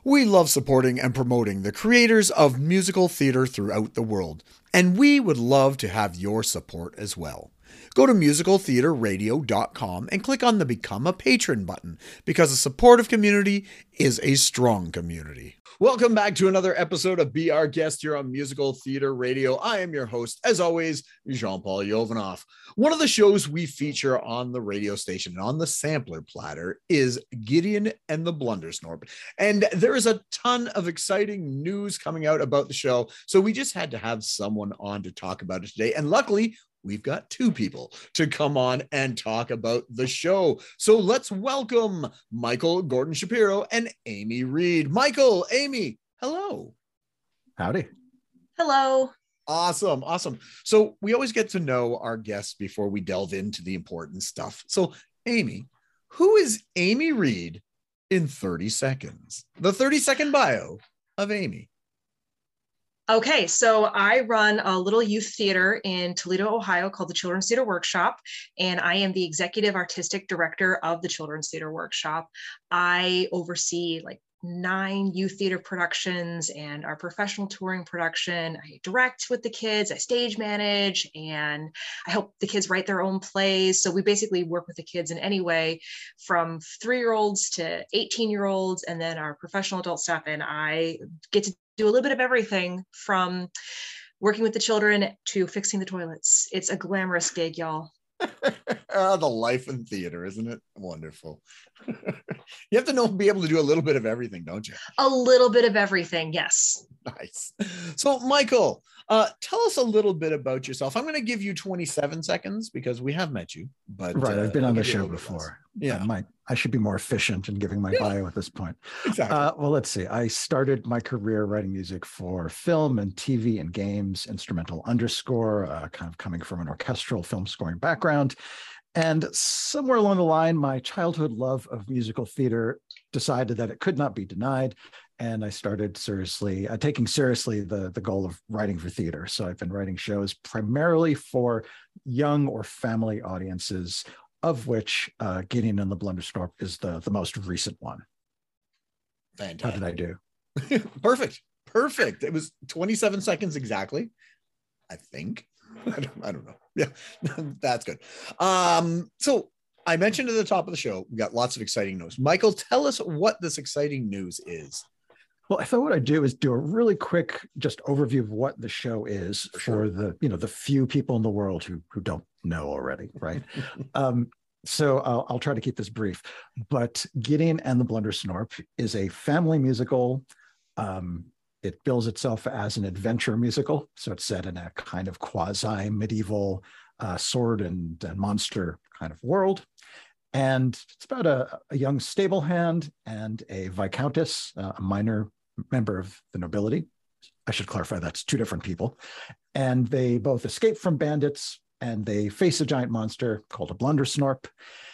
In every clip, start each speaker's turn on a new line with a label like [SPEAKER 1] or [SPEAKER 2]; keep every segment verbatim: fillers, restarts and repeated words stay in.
[SPEAKER 1] We love supporting and promoting the creators of musical theater throughout the world, and we would love to have your support as well. Go to musical theater radio dot com and click on the Become a Patron button, because a supportive community is a strong community. Welcome back to another episode of Be Our Guest here on Musical Theater Radio. I am your host, as always, Jean-Paul Jovanov. One of the shows we feature on the radio station and on the sampler platter is Gideon and the Blundersnorp. And there is a ton of exciting news coming out about the show, so we just had to have someone on to talk about it today. And luckily, we've got two people to come on and talk about the show. So let's welcome Michael Gordon Shapiro and Amy Reed. Michael, Amy, hello.
[SPEAKER 2] Howdy.
[SPEAKER 3] Hello.
[SPEAKER 1] Awesome. Awesome. So we always get to know our guests before we delve into the important stuff. So Amy, who is Amy Reed in thirty seconds? The thirty second bio of Amy.
[SPEAKER 3] Okay, so I run a little youth theater in Toledo, Ohio called the Children's Theater Workshop, and I am the executive artistic director of the Children's Theater Workshop. I oversee like nine youth theater productions and our professional touring production. I direct with the kids, I stage manage, and I help the kids write their own plays. So we basically work with the kids in any way from three-year-olds to eighteen-year-olds, and then our professional adult staff, and I get to do a little bit of everything from working with the children to fixing the toilets. It's a glamorous gig, y'all.
[SPEAKER 1] Oh, the life in theater, isn't it? Wonderful. You have to know, be able to do a little bit of everything, don't you?
[SPEAKER 3] A little bit of everything, yes.
[SPEAKER 1] Nice. So, Michael, uh, tell us a little bit about yourself. I'm going to give you twenty-seven seconds because we have met you. But
[SPEAKER 2] right,
[SPEAKER 1] uh,
[SPEAKER 2] I've been
[SPEAKER 1] I'll
[SPEAKER 2] on the
[SPEAKER 1] give you a
[SPEAKER 2] show
[SPEAKER 1] little bit less.
[SPEAKER 2] before.
[SPEAKER 1] Yeah,
[SPEAKER 2] I might. I should be more efficient in giving my
[SPEAKER 1] Yeah.
[SPEAKER 2] bio at this point.
[SPEAKER 1] exactly.
[SPEAKER 2] Uh, well, let's see. I started my career writing music for film and T V and games, instrumental underscore, uh, kind of coming from an orchestral film scoring background. And somewhere along the line, my childhood love of musical theater decided that it could not be denied. And I started seriously, uh, taking seriously the, the goal of writing for theater. So I've been writing shows primarily for young or family audiences, of which uh, Gideon and the Blundersnorp is the, the most recent one.
[SPEAKER 1] Fantastic.
[SPEAKER 2] How did I do?
[SPEAKER 1] Perfect. Perfect. It was twenty-seven seconds exactly, I think. I don't, I don't know. Yeah, that's good. Um, so I mentioned at the top of the show, we got lots of exciting news. Michael, tell us what this exciting news is.
[SPEAKER 2] Well, I thought what I'd do is do a really quick just overview of what the show is
[SPEAKER 1] For
[SPEAKER 2] for,
[SPEAKER 1] sure.
[SPEAKER 2] the, you know, the few people in the world who who don't know already, right? um, so I'll, I'll try to keep this brief. But Gideon and the Blundersnorp is a family musical. Um, it bills itself as an adventure musical. So it's set in a kind of quasi-medieval uh, sword and, and monster kind of world. And it's about a, a young stable hand and a viscountess, uh, a minor member of the nobility. I should clarify that's two different people. And they both escape from bandits and they face a giant monster called a Blundersnorp.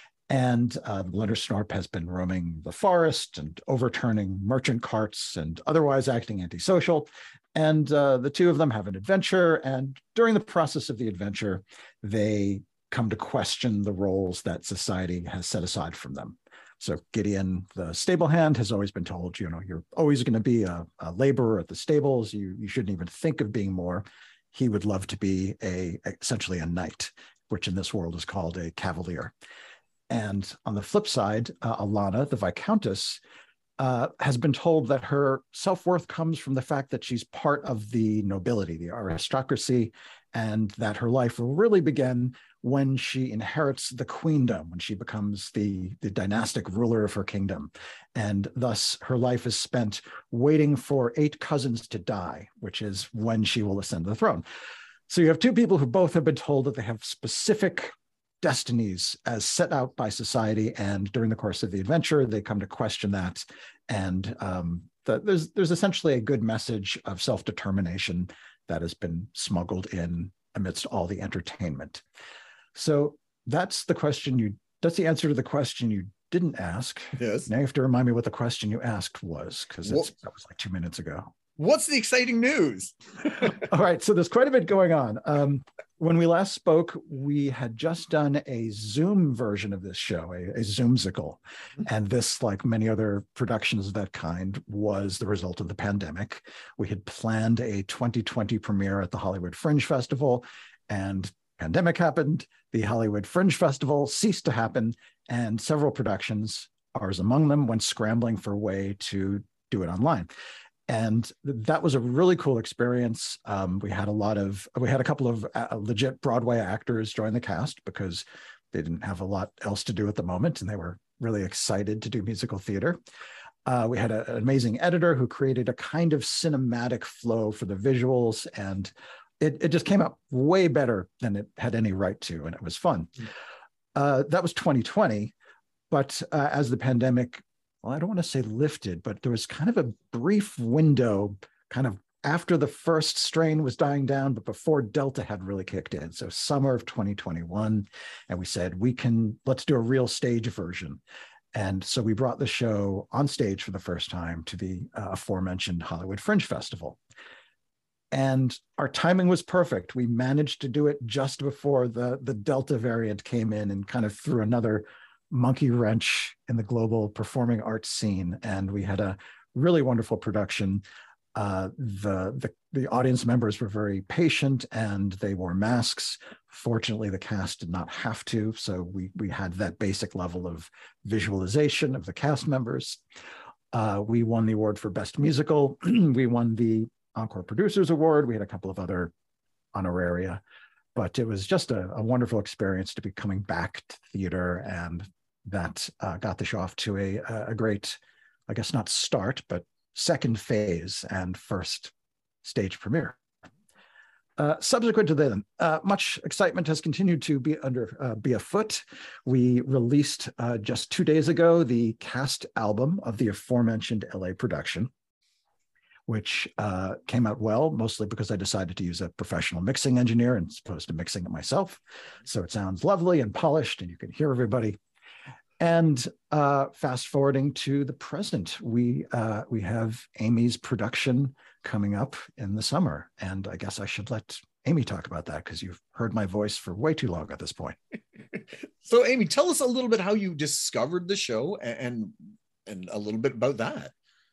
[SPEAKER 2] And uh, the Blundersnorp has been roaming the forest and overturning merchant carts and otherwise acting antisocial. And uh, the two of them have an adventure. And during the process of the adventure, they come to question the roles that society has set aside from them. So Gideon, the stable hand, has always been told, you know, you're always going to be a, a laborer at the stables. You, you shouldn't even think of being more. He would love to be a essentially a knight, which in this world is called a cavalier. And on the flip side, uh, Alana, the Viscountess, uh, has been told that her self-worth comes from the fact that she's part of the nobility, the aristocracy, and that her life will really begin when she inherits the queendom, when she becomes the, the dynastic ruler of her kingdom. And thus her life is spent waiting for eight cousins to die, which is when she will ascend the throne. So you have two people who both have been told that they have specific destinies as set out by society, and during the course of the adventure, they come to question that. And um, the, there's there's essentially a good message of self-determination that has been smuggled in amidst all the entertainment. So that's the question you. That's the answer to the question you didn't ask.
[SPEAKER 1] Yes.
[SPEAKER 2] Now you have to remind me what the question you asked was, because that was like two minutes ago.
[SPEAKER 1] What's the exciting news?
[SPEAKER 2] All right, so there's quite a bit going on. Um, When we last spoke, we had just done a Zoom version of this show, a, a Zoomsicle. And this, like many other productions of that kind, was the result of the pandemic. We had planned a twenty twenty premiere at the Hollywood Fringe Festival, and pandemic happened. The Hollywood Fringe Festival ceased to happen, and several productions, ours among them, went scrambling for a way to do it online. And that was a really cool experience. Um, we had a lot of, we had a couple of uh, legit Broadway actors join the cast because they didn't have a lot else to do at the moment, and they were really excited to do musical theater. Uh, we had a, an amazing editor who created a kind of cinematic flow for the visuals, and it, it just came out way better than it had any right to, and it was fun. Mm-hmm. Uh, that was twenty twenty, but uh, as the pandemic, well, I don't want to say lifted, but there was kind of a brief window kind of after the first strain was dying down, but before Delta had really kicked in. So summer of twenty twenty-one, and we said, we can, let's do a real stage version. And so we brought the show on stage for the first time to the uh, aforementioned Hollywood Fringe Festival. And our timing was perfect. We managed to do it just before the, the Delta variant came in and kind of threw another monkey wrench in the global performing arts scene, and we had a really wonderful production. Uh, the, the the audience members were very patient, and they wore masks. Fortunately, the cast did not have to, so we we had that basic level of visualization of the cast members. Uh, we won the award for Best Musical. We won the Encore Producers Award. We had a couple of other honoraria, but it was just a, a wonderful experience to be coming back to theater, and that uh, got the show off to a, a great, I guess not start, but second phase and first stage premiere. Uh, subsequent to then, uh, much excitement has continued to be under uh, be afoot. We released uh, just two days ago the cast album of the aforementioned L A production, which uh, came out well, mostly because I decided to use a professional mixing engineer as opposed to mixing it myself. So it sounds lovely and polished, and you can hear everybody. And uh, fast forwarding to the present, we uh, we have Amy's production coming up in the summer. And I guess I should let Amy talk about that, because you've heard my voice for way too long at this point.
[SPEAKER 1] So Amy, tell us a little bit how you discovered the show, and and a little bit about that.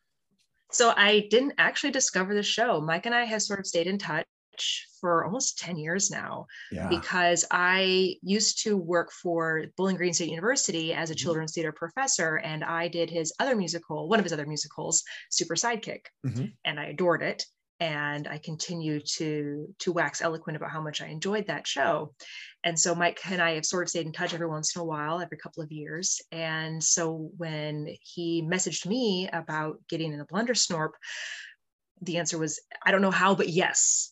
[SPEAKER 3] So I didn't actually discover the show. Mike and I have sort of stayed in touch for almost ten years now, yeah. because I used to work for Bowling Green State University as a mm-hmm. children's theater professor, and I did his other musical, one of his other musicals, Super Sidekick, mm-hmm. and I adored it. And I continue to, to wax eloquent about how much I enjoyed that show. And so Mike and I have sort of stayed in touch every once in a while, every couple of years. And so when he messaged me about getting in the Blundersnorp, the answer was, I don't know how, but yes.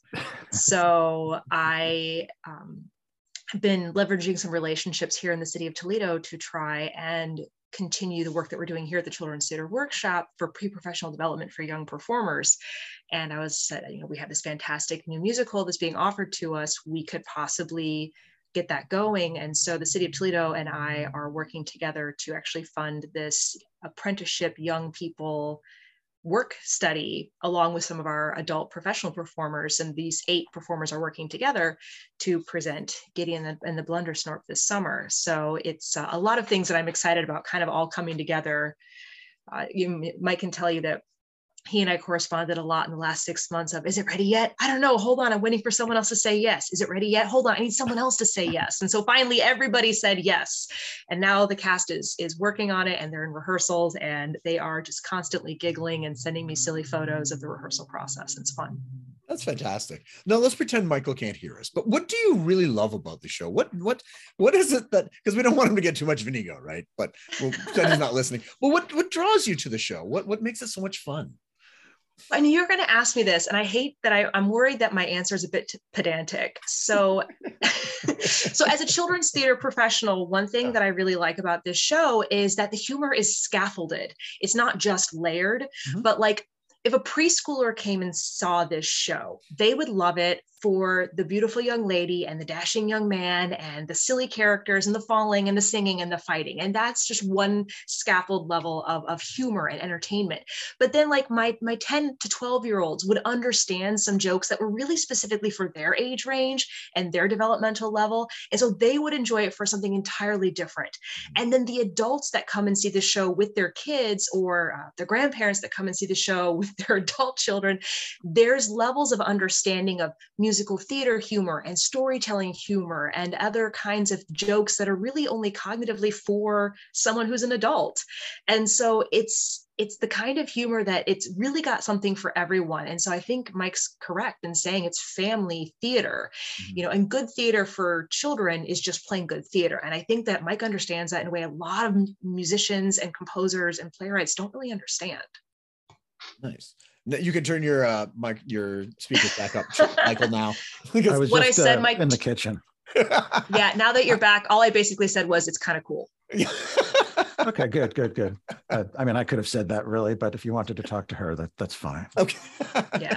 [SPEAKER 3] So I um, have been leveraging some relationships here in the city of Toledo to try and continue the work that we're doing here at the Children's Theater Workshop for pre-professional development for young performers. And I was said, you know, we have this fantastic new musical that's being offered to us. We could possibly get that going. And so the city of Toledo and I are working together to actually fund this apprenticeship young people work study along with some of our adult professional performers. And these eight performers are working together to present Gideon and the, and the Blundersnorp this summer. So it's uh, a lot of things that I'm excited about kind of all coming together. Uh, you, Mike can tell you that he and I corresponded a lot in the last six months of, is it ready yet? I don't know. Hold on. I'm waiting for someone else to say yes. Is it ready yet? Hold on. I need someone else to say yes. And so finally everybody said yes. And now the cast is, is working on it, and they're in rehearsals, and they are just constantly giggling and sending me silly photos of the rehearsal process. It's fun.
[SPEAKER 1] That's fantastic. Now let's pretend Michael can't hear us, but what do you really love about the show? What, what, what is it that, because we don't want him to get too much of an ego, right? But we'll pretend he's not listening. Well, what, what draws you to the show? What, what makes it so much fun?
[SPEAKER 3] I knew you were going to ask me this, and I hate that I, I'm worried that my answer is a bit pedantic. So, so as a children's theater professional, one thing that I really like about this show is that the humor is scaffolded. It's not just layered, mm-hmm. but like if a preschooler came and saw this show, they would love it for the beautiful young lady and the dashing young man and the silly characters and the falling and the singing and the fighting. And that's just one scaffold level of, of humor and entertainment. But then like my, my ten to twelve year olds would understand some jokes that were really specifically for their age range and their developmental level. And so they would enjoy it for something entirely different. And then the adults that come and see the show with their kids, or uh, the grandparents that come and see the show with their adult children, there's levels of understanding of musical theater humor and storytelling humor and other kinds of jokes that are really only cognitively for someone who's an adult. And so it's it's the kind of humor that it's really got something for everyone. And so I think Mike's correct in saying it's family theater, mm-hmm. you know, and good theater for children is just plain good theater. And I think that Mike understands that in a way a lot of musicians and composers and playwrights don't really understand.
[SPEAKER 1] Nice. You can turn your uh mic, your speakers back up, Michael, now.
[SPEAKER 2] I was
[SPEAKER 3] what
[SPEAKER 2] just,
[SPEAKER 3] I said,
[SPEAKER 2] uh,
[SPEAKER 3] Mike,
[SPEAKER 2] in the kitchen.
[SPEAKER 3] Yeah, now that you're back, all I basically said was it's kind of cool.
[SPEAKER 2] Okay, good, good, good. Uh, I mean, I could have said that really, but if you wanted to talk to her, that that's fine.
[SPEAKER 1] Okay.
[SPEAKER 3] Yeah.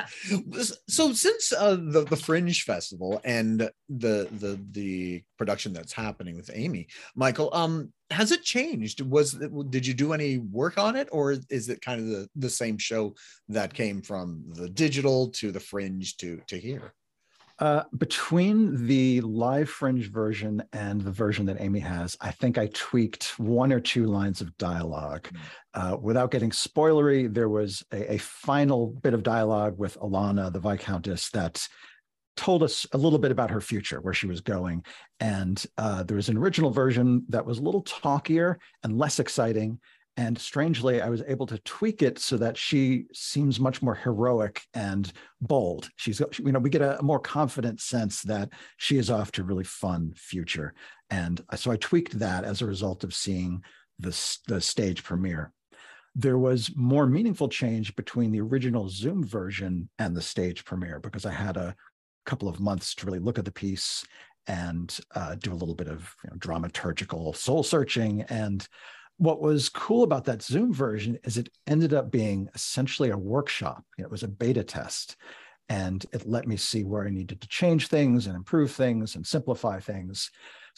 [SPEAKER 1] So since uh, the the Fringe Festival and the the the production that's happening with Amy, Michael, um, has it changed? Was did you do any work on it, or is it kind of the the same show that came from the digital to the Fringe to to here?
[SPEAKER 2] Uh, between the live Fringe version and the version that Amy has, I think I tweaked one or two lines of dialogue. Uh, without getting spoilery, there was a, a final bit of dialogue with Alana, the Viscountess, that told us a little bit about her future, where she was going. And uh, there was an original version that was a little talkier and less exciting. And strangely, I was able to tweak it so that she seems much more heroic and bold. She's, you know, we get a more confident sense that she is off to a really fun future. And so I tweaked that as a result of seeing the, the stage premiere. There was more meaningful change between the original Zoom version and the stage premiere, because I had a couple of months to really look at the piece and uh, do a little bit of, you know, dramaturgical soul searching. And what was cool about that Zoom version is it ended up being essentially a workshop. It was a beta test, and it let me see where I needed to change things and improve things and simplify things.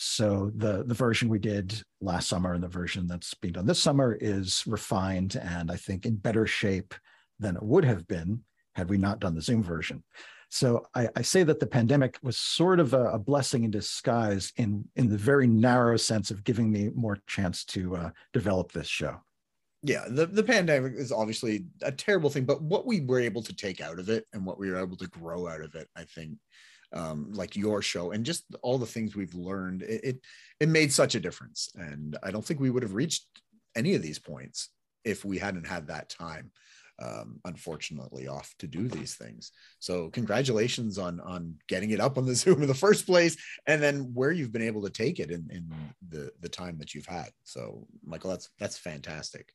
[SPEAKER 2] So the, the version we did last summer and the version that's being done this summer is refined and I think in better shape than it would have been had we not done the Zoom version. So I, I say that the pandemic was sort of a, a blessing in disguise in, in the very narrow sense of giving me more chance to uh, develop this show.
[SPEAKER 1] Yeah, the, the pandemic is obviously a terrible thing, but what we were able to take out of it and what we were able to grow out of it, I think, um, like your show and just all the things we've learned, it, it, it made such a difference. And I don't think we would have reached any of these points if we hadn't had that time. Um, unfortunately off to do these things. So congratulations on on getting it up on the Zoom in the first place, and then where you've been able to take it in, in the the time that you've had. So Michael, that's that's fantastic.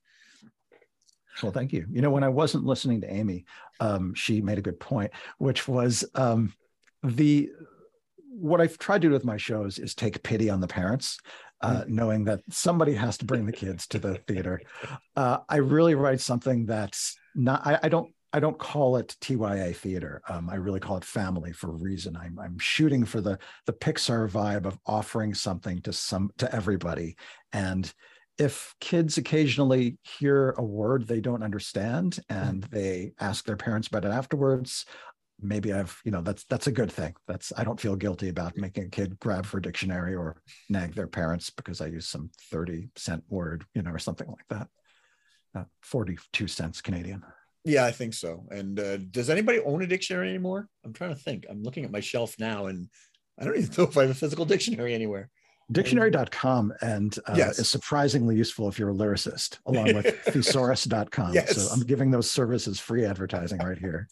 [SPEAKER 2] Well, thank you. You know, when I wasn't listening to Amy, um, she made a good point, which was um, the what I've tried to do with my shows is take pity on the parents. Uh, knowing that somebody has to bring the kids to the theater. Uh, I really write something that's not, I, I don't, I don't call it T Y A theater. Um, I really call it family for a reason. I'm, I'm shooting for the, the Pixar vibe of offering something to some, to everybody. And if kids occasionally hear a word they don't understand and they ask their parents about it afterwards, maybe I've, you know, that's, that's a good thing. That's, I don't feel guilty about making a kid grab for a dictionary or nag their parents because I use some thirty cent word, you know, or something like that. Uh, forty-two cents Canadian.
[SPEAKER 1] Yeah, I think so. And uh, does anybody own a dictionary anymore? I'm trying to think. I'm looking at my shelf now and I don't even know if I have a physical dictionary anywhere.
[SPEAKER 2] Dictionary dot com and uh, yes. is surprisingly useful if you're a lyricist, along with thesaurus dot com.
[SPEAKER 1] Yes.
[SPEAKER 2] So I'm giving those services free advertising right here.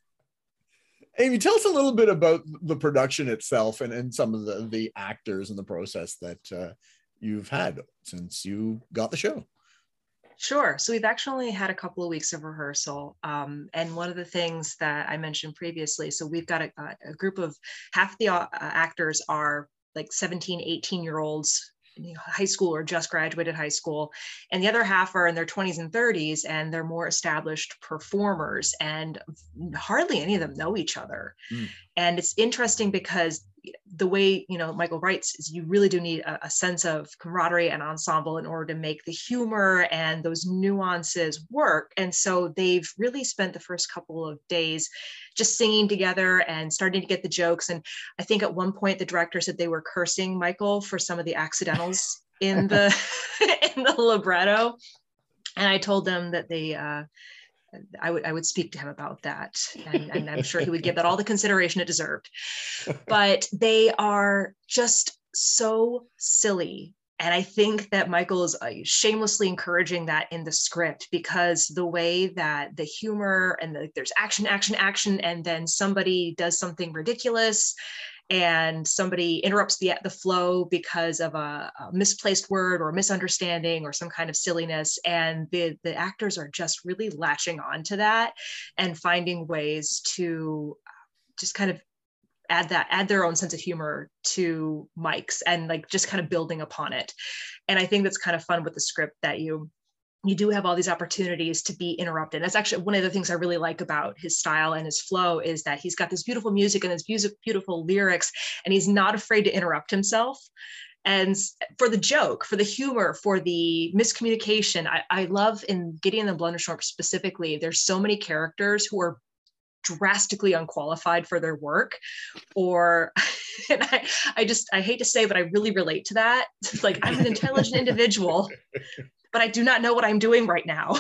[SPEAKER 1] Amy, tell us a little bit about the production itself and, and some of the, the actors and the process that uh, you've had since you got the show.
[SPEAKER 3] Sure. So we've actually had a couple of weeks of rehearsal. Um, and one of the things that I mentioned previously, so we've got a, a group of half the uh, actors are like seventeen, eighteen year olds you know, high school or just graduated high school. And the other half are in their twenties and thirties, and they're more established performers, and hardly any of them know each other. Mm. And it's interesting because the way, you know, Michael writes is you really do need a, a sense of camaraderie and ensemble in order to make the humor and those nuances work. And so they've really spent the first couple of days just singing together and starting to get the jokes. And I think at one point the director said they were cursing Michael for some of the accidentals in the in the libretto. And I told them that they uh I would I would speak to him about that, and, and I'm sure he would give that all the consideration it deserved. But they are just so silly. And I think that Michael is shamelessly encouraging that in the script, because the way that the humor and the, there's action, action, action, and then somebody does something ridiculous, and somebody interrupts the, the flow because of a, a misplaced word or a misunderstanding or some kind of silliness. And the, the actors are just really latching on to that and finding ways to just kind of add that, add their own sense of humor to Mike's, and like just kind of building upon it. And I think that's kind of fun with the script, that you you do have all these opportunities to be interrupted. That's actually one of the things I really like about his style and his flow, is that he's got this beautiful music and his music, beautiful lyrics, and he's not afraid to interrupt himself. And for the joke, for the humor, for the miscommunication, I, I love in Gideon and the Blundersnorp specifically, there's so many characters who are drastically unqualified for their work, or and I, I just, I hate to say, but I really relate to that. It's like, I'm an intelligent individual, but I do not know what I'm doing right now.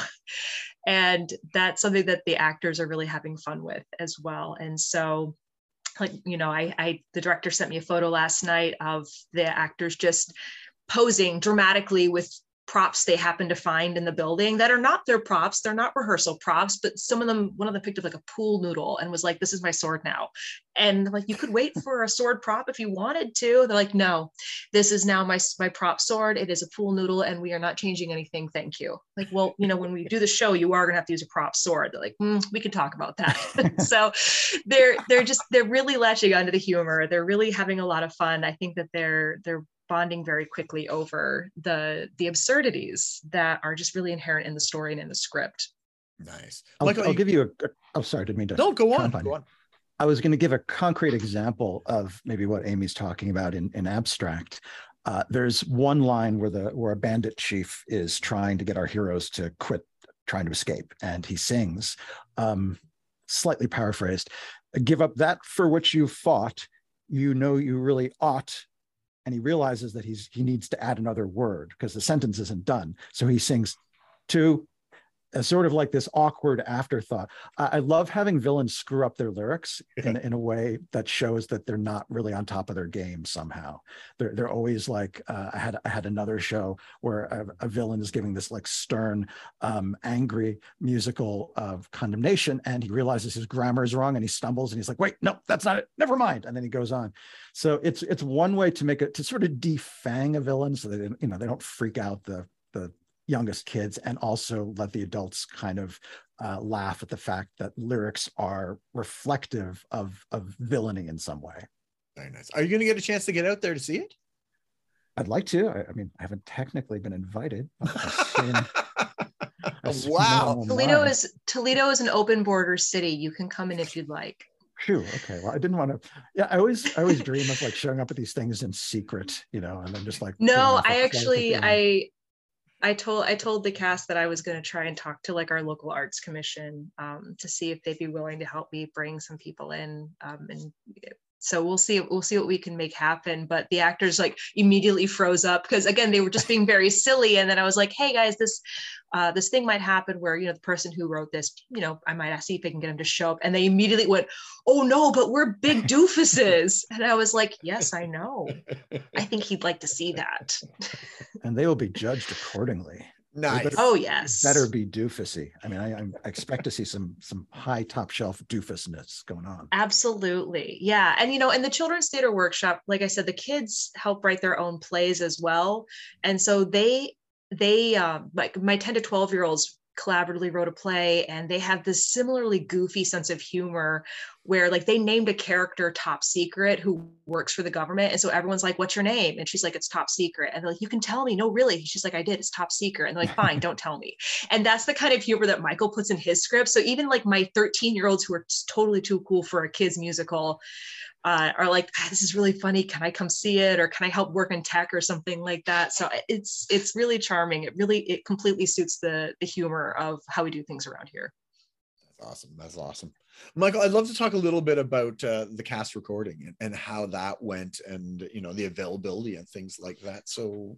[SPEAKER 3] And that's something that the actors are really having fun with as well. And so, like, you know, I, I, the director sent me a photo last night of the actors just posing dramatically with props they happen to find in the building that are not their props. They're not rehearsal props, but some of them, one of them picked up like a pool noodle and was like, this is my sword now. And like, you could wait for a sword prop if you wanted to. They're like, no, this is now my, my prop sword. It is a pool noodle and we are not changing anything. Thank you. Like, well, you know, when we do the show, you are going to have to use a prop sword. They're like, mm, we could talk about that. So they're, they're just, they're really latching onto the humor. They're really having a lot of fun. I think that they're, they're, bonding very quickly over the the absurdities that are just really inherent in the story and in the script.
[SPEAKER 1] Nice.
[SPEAKER 2] I'll,
[SPEAKER 1] Michael,
[SPEAKER 2] I'll
[SPEAKER 1] you...
[SPEAKER 2] give you a, oh, sorry, didn't mean to.
[SPEAKER 1] No, go on, go on.
[SPEAKER 2] I was going to give a concrete example of maybe what Amy's talking about in, in abstract. Uh, there's one line where the where a bandit chief is trying to get our heroes to quit trying to escape, and he sings, um, slightly paraphrased, "Give up that for which you fought, you know you really ought." And he realizes that he's he needs to add another word because the sentence isn't done. So he sings to, as sort of like this awkward afterthought. I, I love having villains screw up their lyrics in, in a way that shows that they're not really on top of their game somehow. They're they're always like, uh, I had I had another show where a, a villain is giving this like stern, um, angry musical of condemnation, and he realizes his grammar is wrong, and he stumbles, and he's like, wait, no, that's not it. Never mind. And then he goes on. So it's it's one way to make it, to sort of defang a villain so that, you know, they don't freak out the the youngest kids, and also let the adults kind of uh, laugh at the fact that lyrics are reflective of, of villainy in some way.
[SPEAKER 1] Very nice. Are you going to get a chance to get out there to see it?
[SPEAKER 2] I'd like to. I, I mean, I haven't technically been invited. I've seen,
[SPEAKER 1] wow.
[SPEAKER 3] Toledo is Toledo is an open border city. You can come in if you'd like.
[SPEAKER 2] Phew, okay. Well, I didn't want to. Yeah, I always, I always dream of like showing up at these things in secret, you know, and then just like.
[SPEAKER 3] No, I actually, I. I told I told the cast that I was going to try and talk to like our local arts commission um, to see if they'd be willing to help me bring some people in, um, and so we'll see we'll see what we can make happen. But the actors like immediately froze up because again they were just being very silly, and then I was like, hey guys, this uh, this thing might happen where, you know, the person who wrote this, you know, I might ask see if I can get him to show up, and they immediately went, oh no, but we're big doofuses, and I was like, yes, I know. I think he'd like to see that.
[SPEAKER 2] And they will be judged accordingly.
[SPEAKER 1] Nice.
[SPEAKER 3] Better, oh yes.
[SPEAKER 2] Better be doofusy. I mean, I, I expect to see some some high top shelf doofusness going on.
[SPEAKER 3] Absolutely, yeah. And you know, in the Children's Theater Workshop, like I said, the kids help write their own plays as well, and so they they um, like my ten to twelve year olds collaboratively wrote a play, and they have this similarly goofy sense of humor where like they named a character Top Secret who works for the government. And so everyone's like, what's your name? And she's like, it's Top Secret. And they're like, you can tell me. No, really? She's like, I did. It's Top Secret. And they're like, fine, don't tell me. And that's the kind of humor that Michael puts in his script. So even like my thirteen year olds who are totally too cool for a kid's musical uh, are like, ah, this is really funny. Can I come see it? Or can I help work in tech or something like that? So it's, it's really charming. It really, it completely suits the, the humor of how we do things around here.
[SPEAKER 1] That's awesome. That's awesome. Michael, I'd love to talk a little bit about uh, the cast recording and, and how that went, and, you know, the availability and things like that. So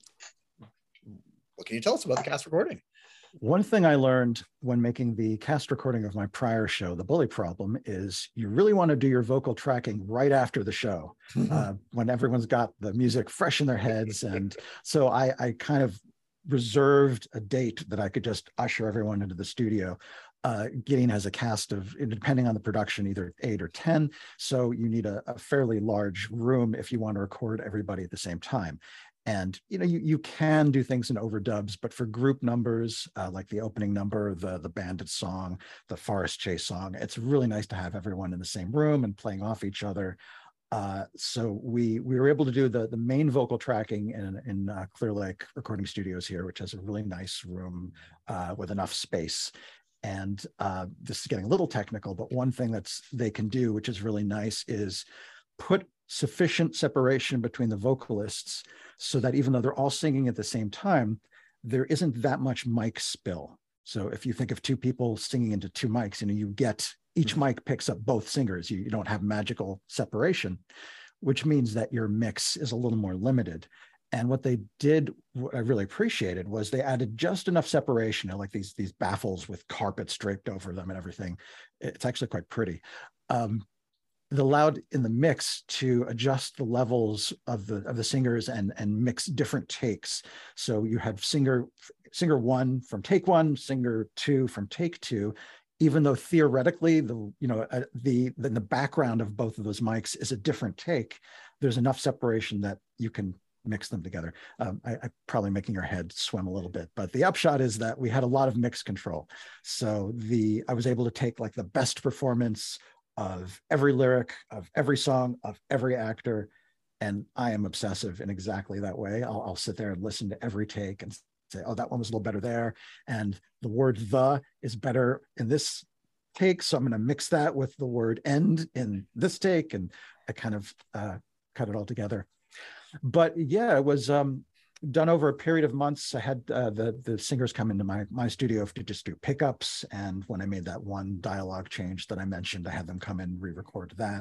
[SPEAKER 1] what can you tell us about the cast recording?
[SPEAKER 2] One thing I learned when making the cast recording of my prior show, The Bully Problem, is you really want to do your vocal tracking right after the show, uh, when everyone's got the music fresh in their heads. And so I, I kind of reserved a date that I could just usher everyone into the studio. Uh, Gideon has a cast of, depending on the production, either eight or ten. So you need a, a fairly large room if you want to record everybody at the same time. And, you know, you, you can do things in overdubs, but for group numbers, uh, like the opening number, the, the bandit song, the forest chase song, it's really nice to have everyone in the same room and playing off each other. Uh, so we we were able to do the, the main vocal tracking in, in uh, Clear Lake Recording Studios here, which has a really nice room uh, with enough space. And uh, this is getting a little technical, but one thing that's they can do, which is really nice, is put sufficient separation between the vocalists so that even though they're all singing at the same time, there isn't that much mic spill. So if you think of two people singing into two mics, you know, you get each mm-hmm. mic picks up both singers. You, you don't have magical separation, which means that your mix is a little more limited. And what they did, what I really appreciated, was they added just enough separation, you know, like these, these baffles with carpets draped over them and everything. It's actually quite pretty. Um, it allowed in the mix to adjust the levels of the of the singers and and mix different takes. So you had singer singer one from take one, singer two from take two, even though theoretically the you know uh, the the, the background of both of those mics is a different take. There's enough separation that you can mix them together. Um, I, I'm probably making your head swim a little bit, but the upshot is that we had a lot of mix control. So the I was able to take like the best performance of every lyric, of every song, of every actor. And I am obsessive in exactly that way. I'll, I'll sit there and listen to every take and say, oh, that one was a little better there. And the word the is better in this take. So I'm going to mix that with the word end in this take. And I kind of uh, cut it all together. But yeah, it was um, done over a period of months. I had uh, the, the singers come into my, my studio to just do pickups. And when I made that one dialogue change that I mentioned, I had them come in, re-record that.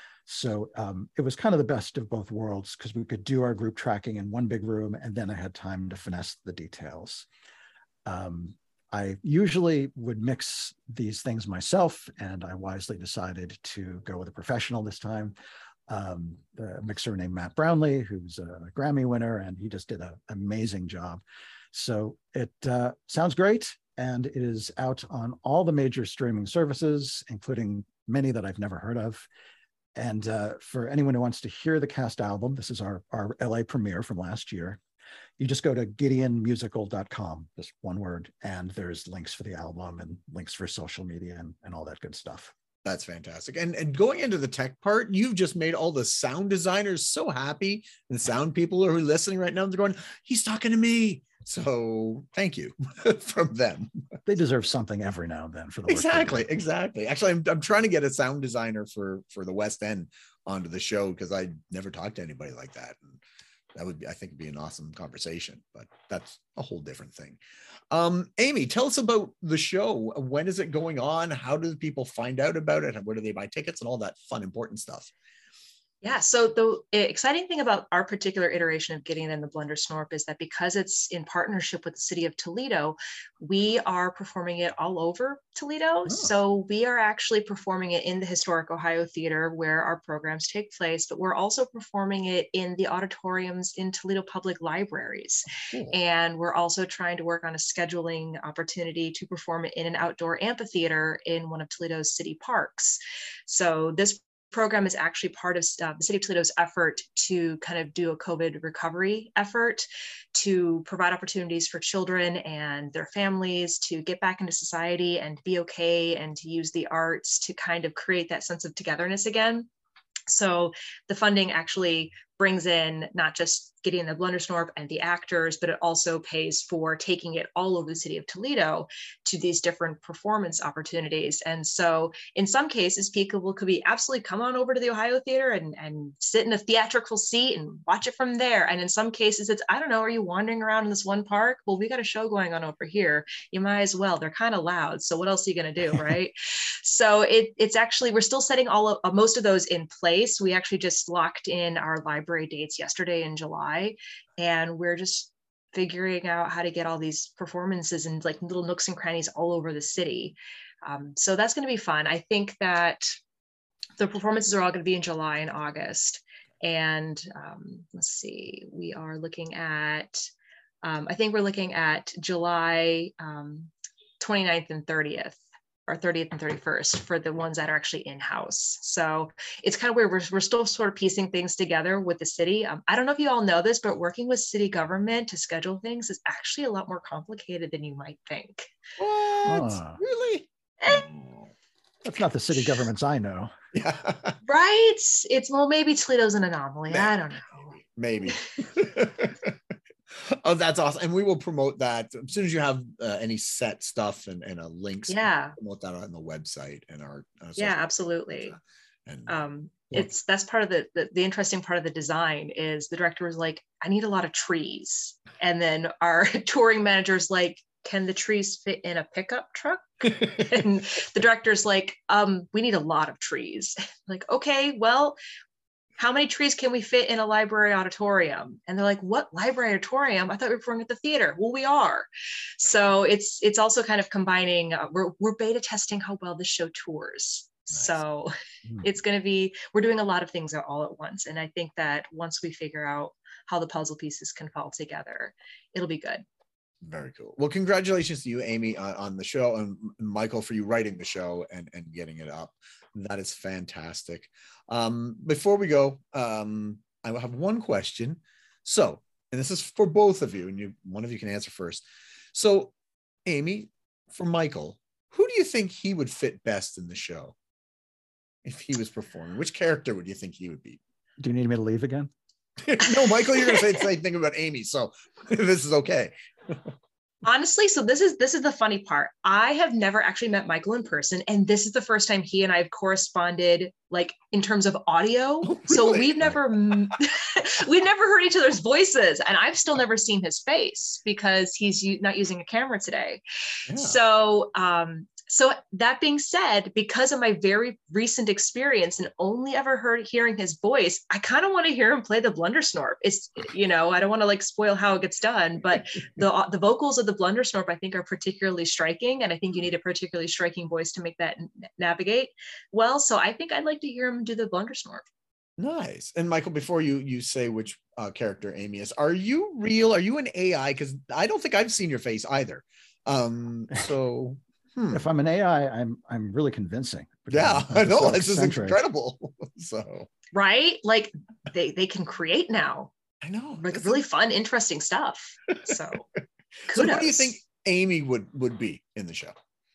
[SPEAKER 2] So um, it was kind of the best of both worlds because we could do our group tracking in one big room, and then I had time to finesse the details. Um, I usually would mix these things myself, and I wisely decided to go with a professional this time. Um, a mixer named Matt Brownlee, who's a Grammy winner, and he just did an amazing job. So it uh, sounds great, and it is out on all the major streaming services, including many that I've never heard of. And uh, for anyone who wants to hear the cast album, this is our, our L A premiere from last year. You just go to gideon musical dot com, just one word, and there's links for the album and links for social media and, and all that good stuff.
[SPEAKER 1] That's fantastic. And, and going into the tech part, you've just made all the sound designers so happy, and sound people who are listening right now, they're going, he's talking to me. So thank you from them.
[SPEAKER 2] They deserve something every now and then for the
[SPEAKER 1] exactly, work exactly. Actually, I'm, I'm trying to get a sound designer for, for the West End onto the show because I never talked to anybody like that. And that would be, I think it'd be an awesome conversation, but that's a whole different thing. Um, Amy, tell us about the show. When is it going on? How do people find out about it? Where do they buy tickets and all that fun, important stuff?
[SPEAKER 3] Yeah, so the exciting thing about our particular iteration of Gideon and the Blunder Snorp is that because it's in partnership with the city of Toledo, we are performing it all over Toledo. Oh. So we are actually performing it in the Historic Ohio Theater where our programs take place, but we're also performing it in the auditoriums in Toledo Public Libraries. Cool. And we're also trying to work on a scheduling opportunity to perform it in an outdoor amphitheater in one of Toledo's city parks. So this program is actually part of uh, the City of Toledo's effort to kind of do a COVID recovery effort to provide opportunities for children and their families to get back into society and be okay, and to use the arts to kind of create that sense of togetherness again. So the funding actually brings in not just Gideon the Blundersnorp and the actors, but it also pays for taking it all over the city of Toledo to these different performance opportunities. And so in some cases, people could be absolutely come on over to the Ohio Theater and, and sit in a theatrical seat and watch it from there. And in some cases, it's, I don't know, are you wandering around in this one park? Well, we got a show going on over here. You might as well. They're kind of loud. So what else are you going to do, right? So it, it's actually, we're still setting all of uh, most of those in place. We actually just locked in our library dates yesterday in July. And we're just figuring out how to get all these performances in like little nooks and crannies all over the city. Um, so that's going to be fun. I think that the performances are all going to be in July and August. And um, let's see, we are looking at, um, I think we're looking at July um, twenty-ninth and thirtieth. Or thirtieth and thirty-first for the ones that are actually in-house. So it's kind of weird. We're, we're still sort of piecing things together with the city. Um, I don't know if you all know this, but working with city government to schedule things is actually a lot more complicated than you might think.
[SPEAKER 1] What?
[SPEAKER 2] Oh.
[SPEAKER 1] Really?
[SPEAKER 3] Eh.
[SPEAKER 2] That's not the city governments I know.
[SPEAKER 1] Yeah.
[SPEAKER 3] Right? It's, well, maybe Toledo's an anomaly. Maybe. I don't know.
[SPEAKER 1] Maybe. Oh, that's awesome. And we will promote that as soon as you have uh, any set stuff and, and a links.
[SPEAKER 3] Yeah.
[SPEAKER 1] Promote that on the website and our, our
[SPEAKER 3] yeah, absolutely.
[SPEAKER 1] And
[SPEAKER 3] um, yeah. it's, that's part of the, the, the interesting part of the design is the director was like, I need a lot of trees. And then our touring manager's like, can the trees fit in a pickup truck? And the director's like, um, we need a lot of trees. Like, okay, well, how many trees can we fit in a library auditorium? And they're like, what library auditorium? I thought we were performing at the theater. Well, we are. So it's it's also kind of combining, uh, we're, we're beta testing how well this show tours. Nice. So mm. it's going to be, we're doing a lot of things all at once. And I think that once we figure out how the puzzle pieces can fall together, it'll be good.
[SPEAKER 1] Very cool. Well, congratulations to you, Amy, on, on the show, and Michael for you writing the show and, and getting it up. That is fantastic. Um, before we go, um, I have one question. So, and this is for both of you, and you, one of you can answer first. So, Amy, for Michael, who do you think he would fit best in the show if he was performing? Which character would you think he would be?
[SPEAKER 2] Do you need me to leave again?
[SPEAKER 1] No, Michael, you're going to say the same thing about Amy, so this is okay.
[SPEAKER 3] Honestly, so this is this is the funny part. I have never actually met Michael in person, and this is the first time he and I have corresponded, like in terms of audio. Oh, really? So we've never we've never heard each other's voices, and I've still never seen his face because he's u- not using a camera today. Yeah. So, um, so that being said, because of my very recent experience and only ever heard hearing his voice, I kind of want to hear him play the Blundersnorp. It's, you know, I don't want to like spoil how it gets done, but the the vocals of the Blundersnorp I think are particularly striking, and I think you need a particularly striking voice to make that n- navigate well. So I think I'd like to hear him do the Blundersnorp.
[SPEAKER 1] Nice. And Michael, before you you say which uh, character Amy is, are you real? Are you an A I? Because I don't think I've seen your face either. Um, so.
[SPEAKER 2] Hmm. If I'm an A I, I'm I'm really convincing.
[SPEAKER 1] Yeah,
[SPEAKER 2] I'm, I'm
[SPEAKER 1] I know.
[SPEAKER 2] so
[SPEAKER 1] this
[SPEAKER 2] eccentric.
[SPEAKER 1] is incredible. So
[SPEAKER 3] right, like they they can create now.
[SPEAKER 1] I know,
[SPEAKER 3] like really fun, interesting stuff. So,
[SPEAKER 1] so what do you think Amy would would be in the show?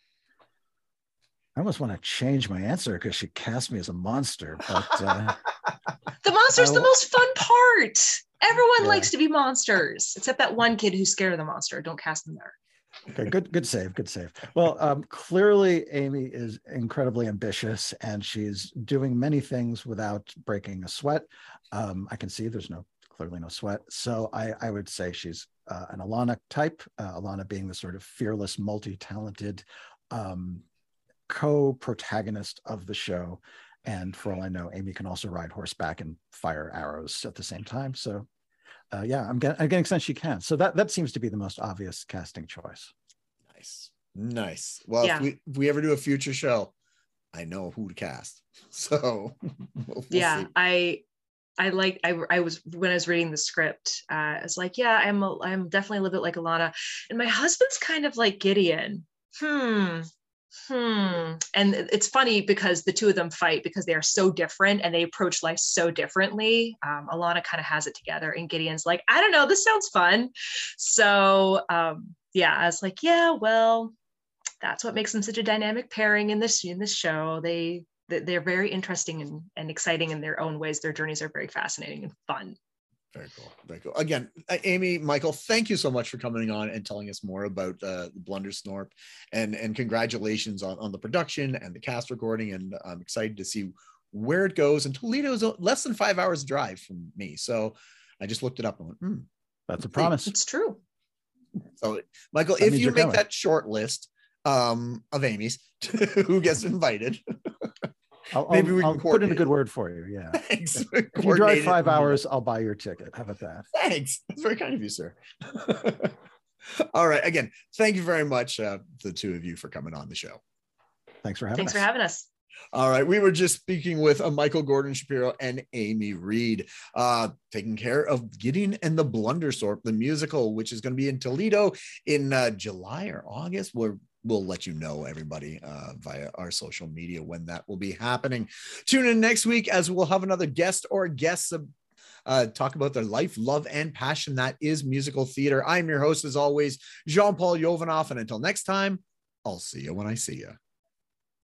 [SPEAKER 2] I almost want to change my answer because she cast me as a monster, but uh,
[SPEAKER 3] the monster's I, the most fun part. Everyone
[SPEAKER 2] yeah.
[SPEAKER 3] likes to be monsters, except that one kid who's scared of the monster. Don't cast them there.
[SPEAKER 2] Okay, good, good save, good save. Well, um, clearly Amy is incredibly ambitious and she's doing many things without breaking a sweat. Um, I can see there's no, clearly no sweat. So I, I would say she's uh, an Alana type, uh, Alana being the sort of fearless, multi-talented um, co-protagonist of the show. And for all I know, Amy can also ride horseback and fire arrows at the same time. So Uh, yeah, I'm getting, I'm getting sense she can. So that, that seems to be the most obvious casting choice.
[SPEAKER 1] Nice. Nice. Well, yeah. if, we, if we ever do a future show, I know who to cast. So we'll, we'll
[SPEAKER 3] yeah,
[SPEAKER 1] see.
[SPEAKER 3] I, I like, I, I was, when I was reading the script, uh, I was like, yeah, I'm, a, I'm definitely a little bit like Alana. And my husband's kind of like Gideon. Hmm. Hmm. And it's funny because the two of them fight because they are so different and they approach life so differently. Um, Alana kind of has it together, and Gideon's like, I don't know, this sounds fun. So um, yeah, I was like, yeah, well, that's what makes them such a dynamic pairing in this in this show. They they're very interesting and, and exciting in their own ways. Their journeys are very fascinating and fun.
[SPEAKER 1] Very cool. Very cool. Again, Amy, Michael, thank you so much for coming on and telling us more about uh, the Blundersnorp, and and congratulations on, on the production and the cast recording. And I'm excited to see where it goes. And Toledo is less than five hours drive from me. So I just looked it up and went, hmm.
[SPEAKER 2] That's a promise.
[SPEAKER 3] It's true.
[SPEAKER 1] So Michael,
[SPEAKER 2] That
[SPEAKER 1] if
[SPEAKER 2] means
[SPEAKER 1] you
[SPEAKER 2] you're
[SPEAKER 1] make
[SPEAKER 2] coming.
[SPEAKER 1] that short list um, of Amy's who gets invited,
[SPEAKER 2] I'll,
[SPEAKER 1] maybe
[SPEAKER 2] I'll,
[SPEAKER 1] we can
[SPEAKER 2] I'll put in a
[SPEAKER 1] coordinate
[SPEAKER 2] good
[SPEAKER 1] it.
[SPEAKER 2] word for you. Yeah.
[SPEAKER 1] Thanks.
[SPEAKER 2] If you
[SPEAKER 1] Coordinate
[SPEAKER 2] drive
[SPEAKER 1] it
[SPEAKER 2] five
[SPEAKER 1] and do
[SPEAKER 2] hours,
[SPEAKER 1] that.
[SPEAKER 2] I'll buy your ticket. How about that?
[SPEAKER 1] Thanks. That's very kind of you, sir. All right. Again, thank you very much, uh, the two of you, for coming on the show.
[SPEAKER 2] Thanks for having
[SPEAKER 3] Thanks
[SPEAKER 2] us.
[SPEAKER 3] for having us.
[SPEAKER 1] All right. We were just speaking with uh, Michael Gordon Shapiro and Amy Reed, uh, taking care of Gideon and the Blundersnorp, the musical, which is going to be in Toledo in uh, July or August. We're We'll let you know, everybody, uh, via our social media when that will be happening. Tune in next week as we'll have another guest or guests uh, uh, talk about their life, love, and passion that is musical theater. I'm your host, as always, Jean-Paul Jovanov. And until next time, I'll see you when I see you.